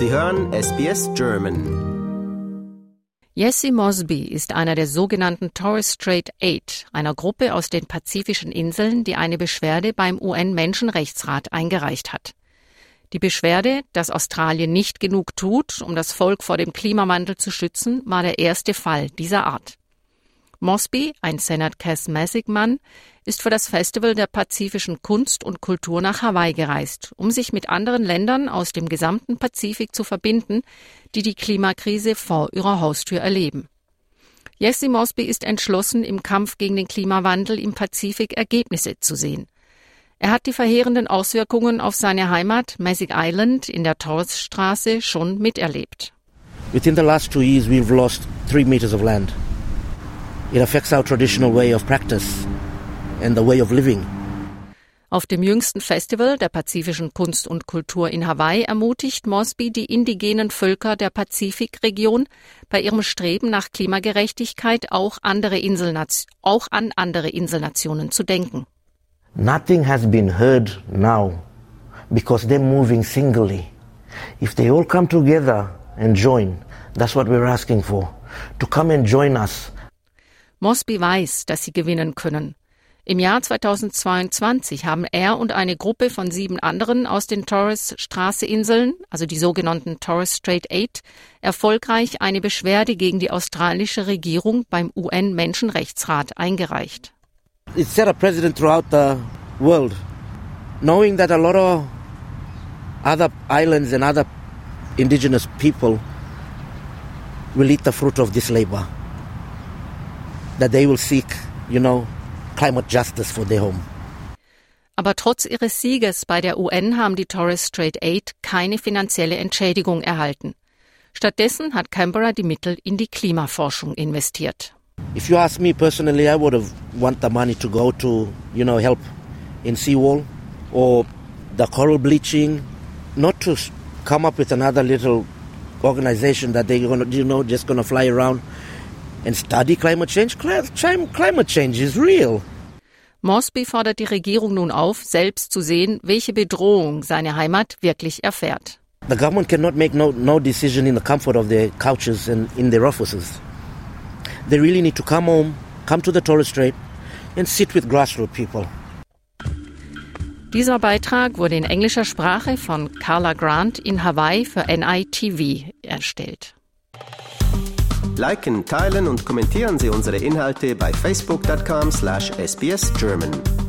Sie hören SBS German. Jessie Mosby ist einer der sogenannten Torres Strait Eight, einer Gruppe aus den pazifischen Inseln, die eine Beschwerde beim UN-Menschenrechtsrat eingereicht hat. Die Beschwerde, dass Australien nicht genug tut, um das Volk vor dem Klimawandel zu schützen, war der erste Fall dieser Art. Mosby, ein Senat Cass-Massick-Mann, ist für das Festival der pazifischen Kunst und Kultur nach Hawaii gereist, um sich mit anderen Ländern aus dem gesamten Pazifik zu verbinden, die die Klimakrise vor ihrer Haustür erleben. Jessie Mosby ist entschlossen, im Kampf gegen den Klimawandel im Pazifik Ergebnisse zu sehen. Er hat die verheerenden Auswirkungen auf seine Heimat Massick Island in der Torres-Straße schon miterlebt. Within the last 2 years we've lost 3 meters of land. It affects our traditional way of practice and the way of living. Auf dem jüngsten Festival der pazifischen Kunst und Kultur in Hawaii ermutigt Mosby die indigenen Völker der Pazifikregion, bei ihrem Streben nach Klimagerechtigkeit auch an andere Inselnationen zu denken. Nothing has been heard now because they're moving singly. If they all come together and join, that's what we're asking for, to come and join us. Mosby weiß, dass sie gewinnen können. Im Jahr 2022 haben er und eine Gruppe von 7 anderen aus den Torres-Straße-Inseln, also die sogenannten Torres Strait Eight, erfolgreich eine Beschwerde gegen die australische Regierung beim UN-Menschenrechtsrat eingereicht. It set a precedent throughout the world, knowing that a lot of other islands and other indigenous people will eat the fruit of this labor. That they will seek, climate justice for their home. Aber trotz ihres Sieges bei der UN haben die Torres Strait Eight keine finanzielle Entschädigung erhalten. Stattdessen hat Canberra die Mittel in die Klimaforschung investiert. If you ask me personally, I would have want the money to go to, help in seawall or the coral bleaching, not to come up with another little organization that they're gonna, just gonna fly around and study climate change. Climate change is real. Mosby fordert die Regierung nun auf, selbst zu sehen, welche Bedrohung seine Heimat wirklich erfährt. The government cannot make no decision in the comfort of their couches and in their offices. They really need to come home, come to the Torres Strait and sit with grassroots people. Dieser Beitrag wurde in englischer Sprache von Carla Grant in Hawaii für NITV erstellt. Liken, teilen und kommentieren Sie unsere Inhalte bei facebook.com/sbsgerman.